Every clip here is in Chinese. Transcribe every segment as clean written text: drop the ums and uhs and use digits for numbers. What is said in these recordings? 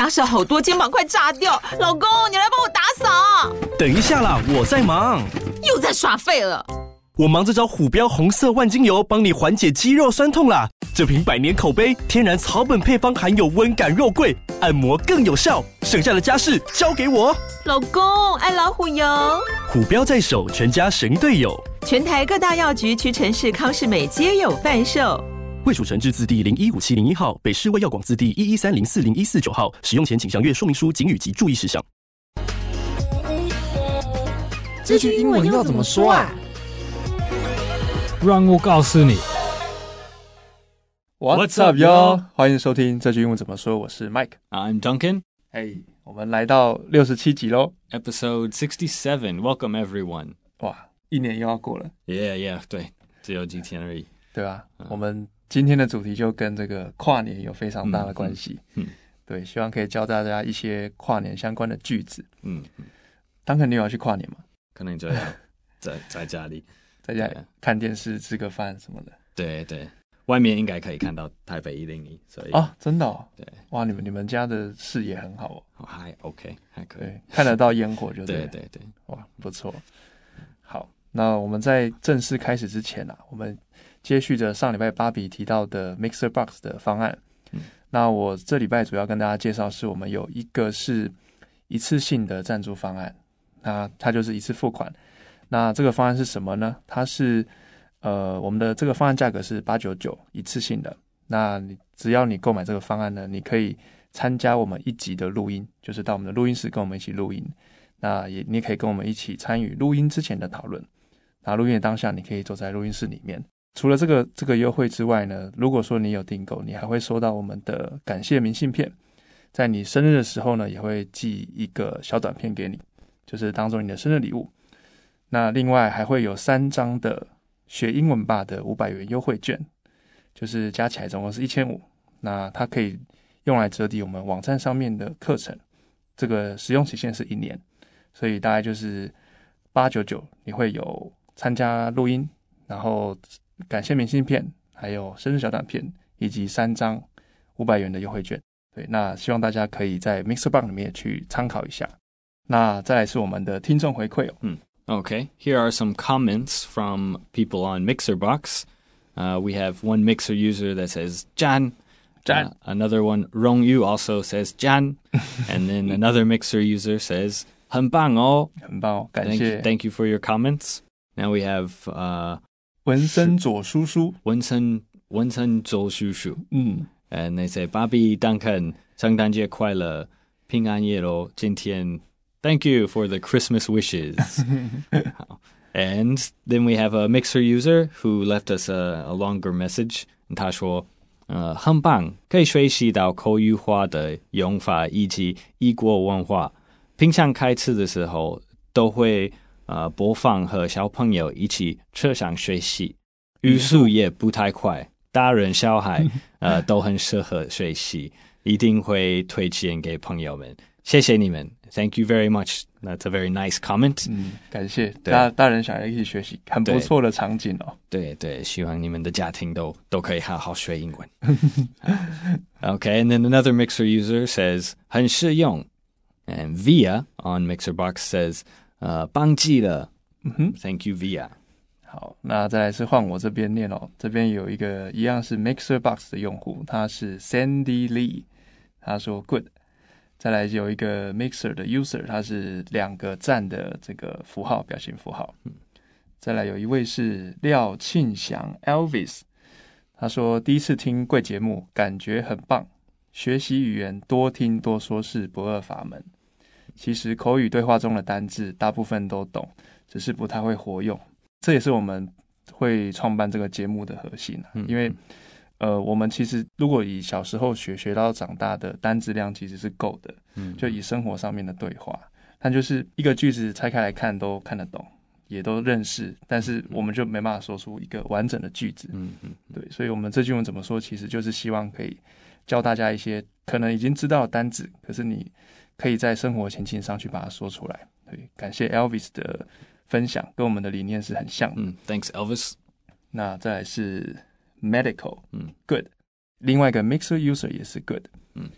家事好多，肩膀快炸掉。老公，你来帮我打扫。 等一下啦，我在忙。 又在耍废了。 我忙着找虎标红色万金油，帮你缓解肌肉酸痛啦。这瓶100年口碑，天然草本配方，含有温感肉桂，按摩更有效。剩下的家事交给我。 老公，爱老虎油。 虎标在手，全家神队友。 全台各大药局、屈臣氏、康是美皆有贩售。 卫署成字字第015701号，北市卫药广字第113040149号。使用前请详阅说明书、警语及注意事项。 这句英文要怎么说啊？ 让我告诉你。 What's up, y'all？ 欢迎收听这句英文怎么说，我是 Mike。I'm Duncan。 我们来到67集咯 Episode 67. Welcome everyone. 哇，一年又要过了。 Yeah, 对，只有几天而已。 对啊，我们今天的主题就跟这个跨年有非常大的关系。对，希望可以教大家一些跨年相关的句子。Duncan，你有要去跨年吗？ 可能这样，在家里， 在家里看电视、吃个饭什么的。 对，外面应该可以看到台北101，所以真的哦。 对， 哇，你们家的视野很好哦。 还 OK， 还可以， 对，看得到烟火就对。 对， 哇，不错。好，那我们在正式开始之前啊，我们接续着上礼拜芭比提到的 MixerBox 的方案。那我这礼拜主要跟大家介绍是我们有一个是一次性的赞助方案，那它就是一次付款。那这个方案是什么呢？它是我们的这个方案价格是899一次性的。那只要你购买这个方案呢，你可以参加我们一集的录音，就是到我们的录音室跟我们一起录音。那你也可以跟我们一起参与录音之前的讨论。那录音的当下，你可以坐在录音室里面。除了这个优惠之外呢，如果说你有订购，你还会收到我们的感谢明信片。在你生日的时候呢，也会寄一个小短片给你，就是当做你的生日礼物。那另外还会有3张的学英文吧的500元优惠券，就是加起来总共是1500。那它可以用来折抵我们网站上面的课程，这个使用期限是1年，所以大概就是899，你会有参加录音，然后感谢明信片，还有生日小短片，以及3张500元的优惠券。对，那希望大家可以在 MixerBox 里面去参考一下。那再来是我们的听众回馈哦。 Okay, here are some comments from people on MixerBox. We have one Mixer user that says Jan. Another one, Rong Yu, also says Jan. And then another Mixer user says 很棒哦， 很棒哦，感谢。 Thank you for your comments. Now we have 文森佐叔叔， 文森佐叔叔。And they say 芭比 Duncan 圣诞节快乐，平安夜咯，今天。Thank you for the Christmas wishes. And then we have a Mixer user who left us a longer message. 他说很棒，可以学习到口语化的用法以及异国文化。平常开车的时候都会播放和小朋友一起车上学习，语速也不太快，大人小孩都很适合学习，一定会推荐给朋友们。谢谢你们 ，Thank you very much. That's a very nice comment. 感谢，大人小孩一起学习，很不错的场景哦。 对，希望你们的家庭都可以好好学英文。Okay, and then another Mixer user says 很实用 ，and Via on MixerBox says 棒极了。Thank you, Via. 好，那再来是换我这边念哦。这边有一个一样是 MixerBox 的用户，他是 Sandy Lee， 他说 Good。再来有一个 Mixer 的 user， 他是2个赞的这个符号，表情符号。再来有一位是廖庆祥 Elvis， 他说第一次听贵节目，感觉很棒，学习语言多听多说是不二法门。其实口语对话中的单字大部分都懂，只是不太会活用。这也是我们会创办这个节目的核心因为我们其实如果以小时候学到长大的单字量其实是够的，就以生活上面的对话，但就是一个句子拆开来看都看得懂，也都认识，但是我们就没办法说出一个完整的句子。对，所以我们这句文怎么说，其实就是希望可以教大家一些可能已经知道的单字，可是你可以在生活情境上去把它说出来。对，感谢 Elvis 的分享，跟我们的理念是很像的。 Thanks, Elvis. 那再来是 medical，good。另外一个 mixer user 也是 good。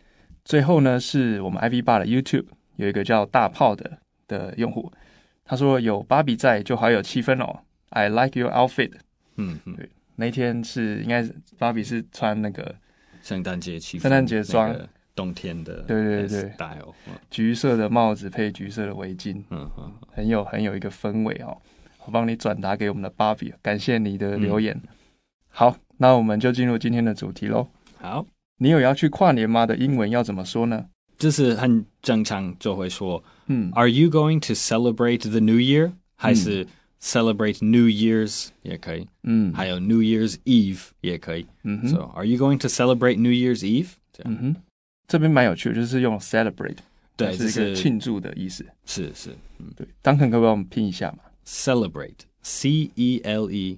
最后呢，是我们 IV Bar 的 YouTube 有一个叫大炮的用户，他说有芭比在就好有气氛哦。I like your outfit。对，那天是应该是芭比是穿那个圣诞节气氛， 圣诞节装， 那个冬天的对 style， 橘色的帽子配橘色的围巾，很有一个氛围哦。我帮你转达给我们的芭比，感谢你的留言。好，那我们就进入今天的主题咯。 好， 你有要去跨年吗的英文要怎么说呢？ 就是很正常就会说Are you going to celebrate the New Year？还是 celebrate New Year's 也可以，还有 New Year's Eve 也可以。So are you going to celebrate New Year's Eve？ 这样， 这边蛮有趣的，就是用 celebrate， 对， 是一个庆祝的意思。 是， 对。Duncan 可不可以我们拼一下嘛 ？Celebrate CELEBRATE，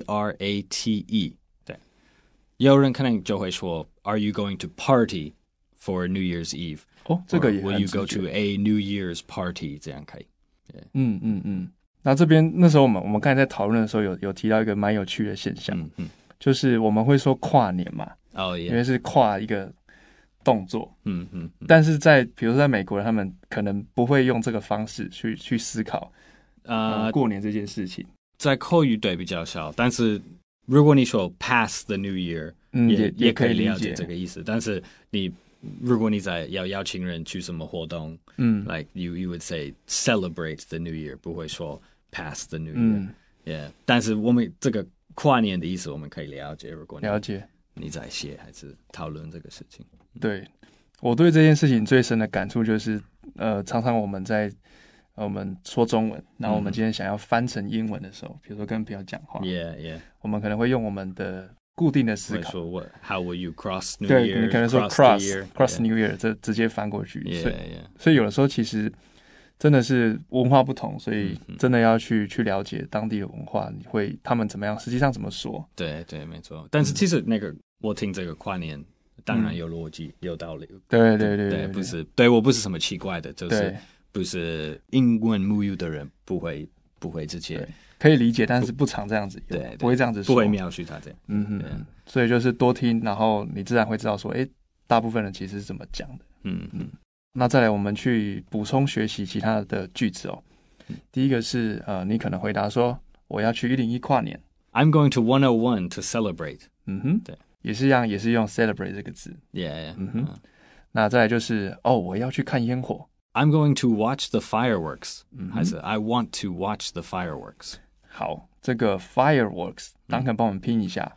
对。有人可能就会说 Are you going to party for New Year's Eve？ 哦，这个也很直觉。Will you go to a New Year's party？ 这样可以。 那这边那时候我们刚才在讨论的时候有提到一个蛮有趣的现象，就是我们会说跨年嘛，因为是跨一个动作，但是比如说在美国人，他们可能不会用这个方式去思考过年这件事情。 在口语对比较少，但是如果你说 pass the New Year，也可以了解这个意思。但是如果你在要邀请人去什么活动，like you would say celebrate the New Year， 不会说 pass the New Year。但是我们这个跨年的意思我们可以了解，如果你在写还是讨论这个事情。 对，我对这件事情最深的感触就是，常常我们说中文，然后我们今天想要翻成英文的时候，比如说跟朋友讲话，我们可能会用我们的固定的思考， 说 How will you cross New Year？ 对，你可能说 cross New Year， 这直接翻过去。所以有的时候其实真的是文化不同，所以真的要去了解当地的文化，他们怎么样，实际上怎么说。对， 没错。但是其实我听这个跨年，当然有逻辑，有道理。 对， 不是对我不是什么奇怪的，就是不是英文母语的人不会直接。 可以理解，但是不常这样子，对，不会这样子说， 不会描述他这样。 所以就是多听，然后你自然会知道说，大部分人其实是怎么讲的。那再来，我们去补充学习其他的句子哦。第一个是你可能回答说，我要去101跨年。 I'm going to 101 to celebrate。对， 也是一样，也是用 celebrate 这个字。那再来就是我要去看烟火。 I'm going to watch the fireworks。还是 I want to watch the fireworks。 好，这个 fireworks， Duncan帮我们拼一下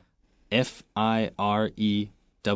，FIREWORKS，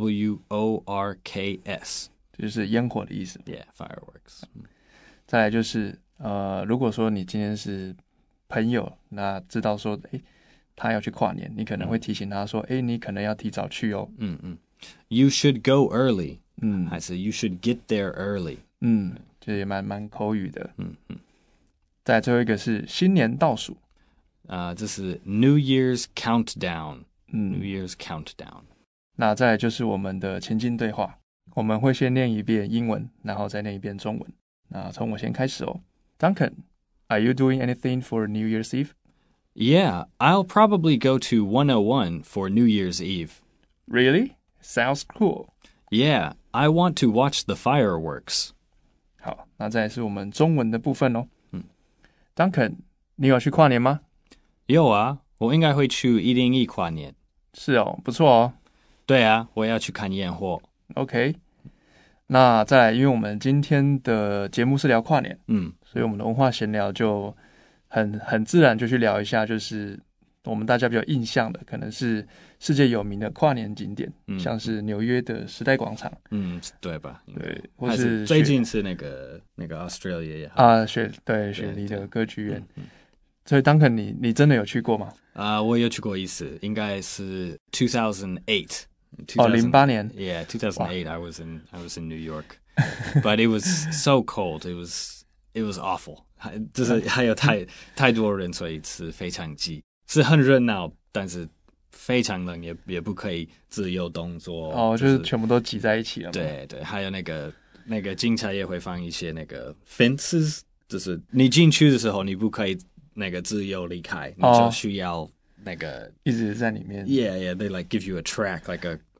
就是烟火的意思。 fireworks。 再来就是，如果说你今天是朋友，那知道说，他要去跨年，你可能会提醒他说，你可能要提早去哦。 You should go early。还是 You should get there early。 这也蛮口语的。再来最后一个是新年倒数。 这是 New Year's Countdown。New Year's Countdown。 那再来就是我们的情境对话，我们会先念一遍英文，然后再念一遍中文。那从我先开始哦。Duncan, are you doing anything for New Year's Eve? Yeah, I'll probably go to 101 for New Year's Eve. Really? Sounds cool. Yeah, I want to watch the fireworks. 好，那再来是我们中文的部分哦。Duncan, 你有去跨年吗？ 有啊，我应该会去101跨年。 是哦，不错哦。 对啊，我要去看烟火。 OK， 那再来，因为我们今天的节目是聊跨年，所以我们的文化闲聊就很自然就去聊一下，就是我们大家比较印象的，可能是世界有名的跨年景点，像是纽约的时代广场， 对吧？ 对，或是最近是那个 Australia 也好啊，雪梨的歌剧院。所以 Duncan 你真的有去过吗？ 我有去过一次，应该是2008。 08年。 Yeah, 2008. I was in New York, but it was so cold. It was awful. 就是还有太多人，所以是非常挤，是很热闹，但是非常冷，也不可以自由动作。 就是全部都挤在一起了。 对，还有那个警察也会放一些那个 fences， 就是你进去的时候你不可以那个自由离开，你就需要那个一直在里面。 Yeah, they like give you a track, like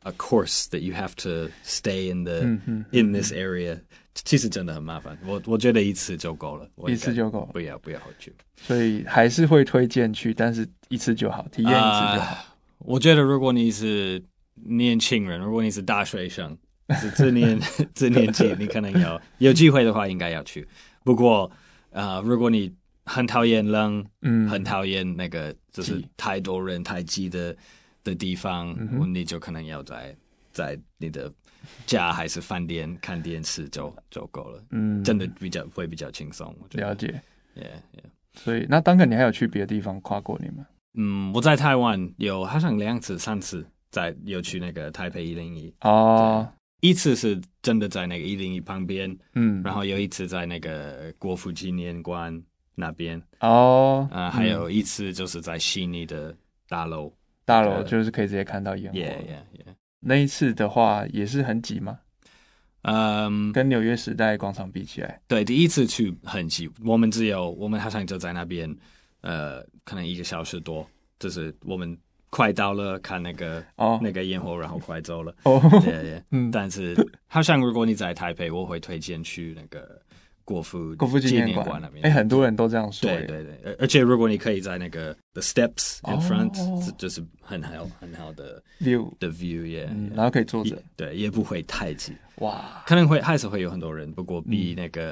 a course that you have to stay in in this area， 其实真的很麻烦。我觉得一次就够了， 一次就够了， 不要回去。 所以还是会推荐去，但是一次就好，体验一次就好。 我觉得如果你是年轻人，如果你是大学生，自年纪，你可能有机会的话，应该要去。不过如果你很讨厌冷，很讨厌那个就是太多人太挤的地方，你就可能要在你的家还是饭店看电视就够了。真的会比较轻松。我觉得了解。 Yeah. 所以那当然你还有去别的地方跨过年吗？ 我在台湾有好像2次3次有去那个台北101 哦， 一次是真的在那个101旁边，然后有一次在那个国父纪念馆那边哦， 还有一次就是在悉尼的大楼就是可以直接看到烟火。 Yeah. 那一次的话也是很挤吗？跟纽约时代广场比起来， 对，第一次去很挤，我们好像就在那边，可能1个小时多，就是我们快到了看那个烟火，然后快走了。但是好像如果你在台北，我会推荐去那个国父纪念馆那边。 很多人都这样说。 对，而且如果你可以在那个 the steps in front，就是很好的 view， 然后可以坐着， 对，也不会太挤。 哇， 可能还是会有很多人，不过比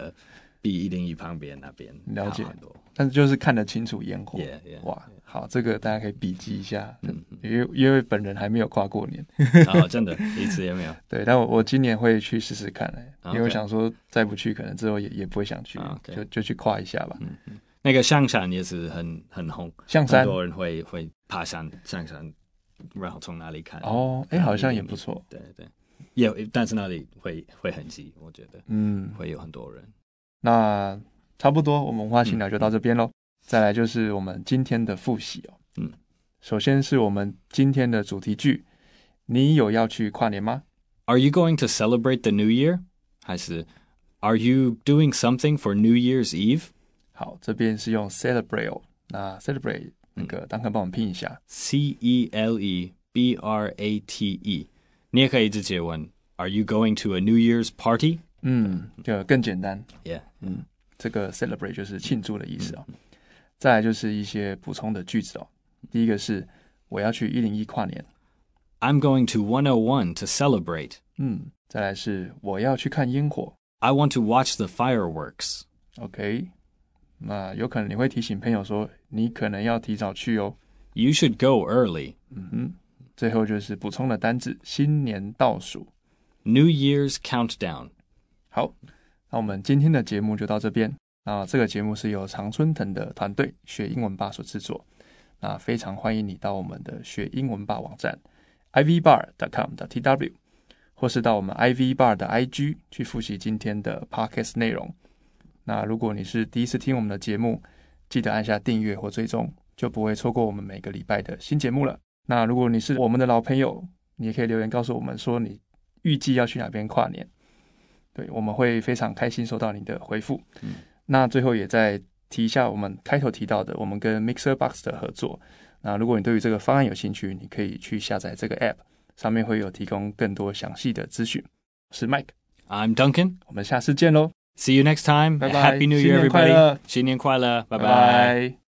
101旁边那边了解很多。 但是就是看得清楚烟火。哇，好，这个大家可以笔记一下。因为本人还没有跨过年。 真的一次也没有。 对，但我今年会去试试看因为我想说再不去，可能之后也不会想去，就去跨一下吧。 那个象山也是很红， 象山很多人会爬象山，然后从那里看。 好像也不错。 对，但是那里会很挤，我觉得。会有很多人。 那差不多，我们文化闲聊就到这边咯。再来就是我们今天的复习首先是我们今天的主题句，你有要去跨年吗？ Are you going to celebrate the New Year？ 还是 Are you doing something for New Year's Eve？ 好，这边是用 celebrate， 那 celebrate 那个Duncan帮我们拼一下 CELEBRATE。你也可以直接问 Are you going to a New Year's party？ 就更简单。这个 celebrate 就是庆祝的意思再来就是一些补充的句子第一个是我要去101跨年， I'm going to 101 to celebrate。 再来是我要去看烟火， I want to watch the fireworks。 OK， 那有可能你会提醒朋友说你可能要提早去哦， You should go early。 最后就是补充的单字新年倒数， New Year's countdown。 好，那我们今天的节目就到这边。那这个节目是由常春藤的团队学英文吧所制作。那非常欢迎你到我们的学英文吧网站 ivbar.com.tw 或是到我们 ivbar 的 IG 去复习今天的 podcast 内容。那如果你是第一次听我们的节目，记得按下订阅或追踪，就不会错过我们每个礼拜的新节目了。那如果你是我们的老朋友，你也可以留言告诉我们说你预计要去哪边跨年，对，我们会非常开心收到你的回复。那最后也再提一下我们开头提到的我们跟 MixerBox 的合作。那如果你对于这个方案有兴趣，你可以去下载这个 App， 上面会有提供更多详细的资讯。我是 Mike， I'm Duncan， 我们下次见咯， See you next time。 拜拜， Happy New Year everybody， 新年快乐，拜拜。